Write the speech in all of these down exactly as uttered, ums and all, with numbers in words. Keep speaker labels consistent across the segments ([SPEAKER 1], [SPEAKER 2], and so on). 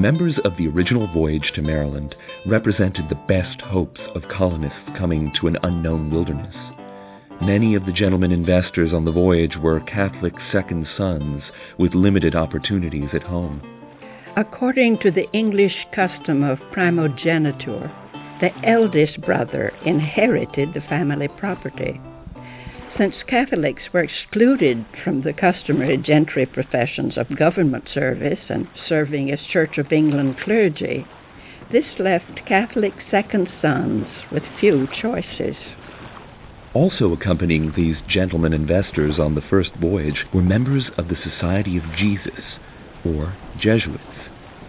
[SPEAKER 1] members of the original voyage to Maryland represented the best hopes of colonists coming to an unknown wilderness. Many of the gentlemen investors on the voyage were Catholic second sons with limited opportunities at home.
[SPEAKER 2] According to the English custom of primogeniture, the eldest brother inherited the family property. Since Catholics were excluded from the customary gentry professions of government service and serving as Church of England clergy, this left Catholic second sons with few choices.
[SPEAKER 1] Also accompanying these gentlemen investors on the first voyage were members of the Society of Jesus, or Jesuits.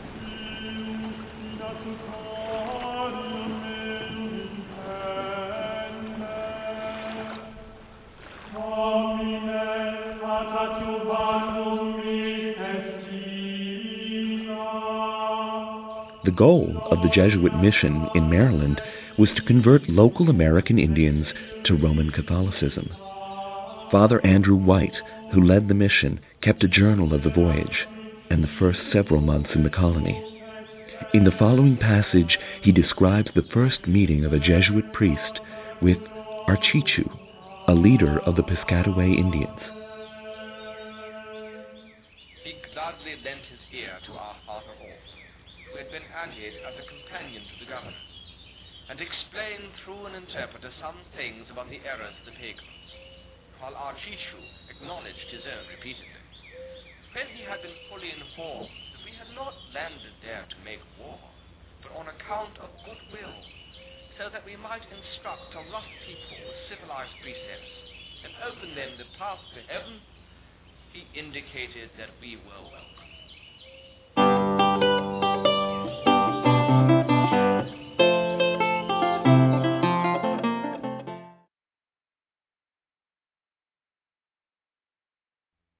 [SPEAKER 1] The goal of the Jesuit mission in Maryland was to convert local American Indians to Roman Catholicism. Father Andrew White, who led the mission, kept a journal of the voyage and the first several months in the colony. In the following passage, he describes the first meeting of a Jesuit priest with Archichu, a leader of the Piscataway Indians.
[SPEAKER 3] He gladly lent his ear to our Father Hall, who had been added as a companion to the governor, and explained through an interpreter some things about the errors of the pagans, while Archichu acknowledged his own repeatedly. When he had been fully informed that we had not landed there to make war, but on account of goodwill, so that we might instruct a rough people with civilized precepts and open them the path to heaven, he indicated that we were welcome.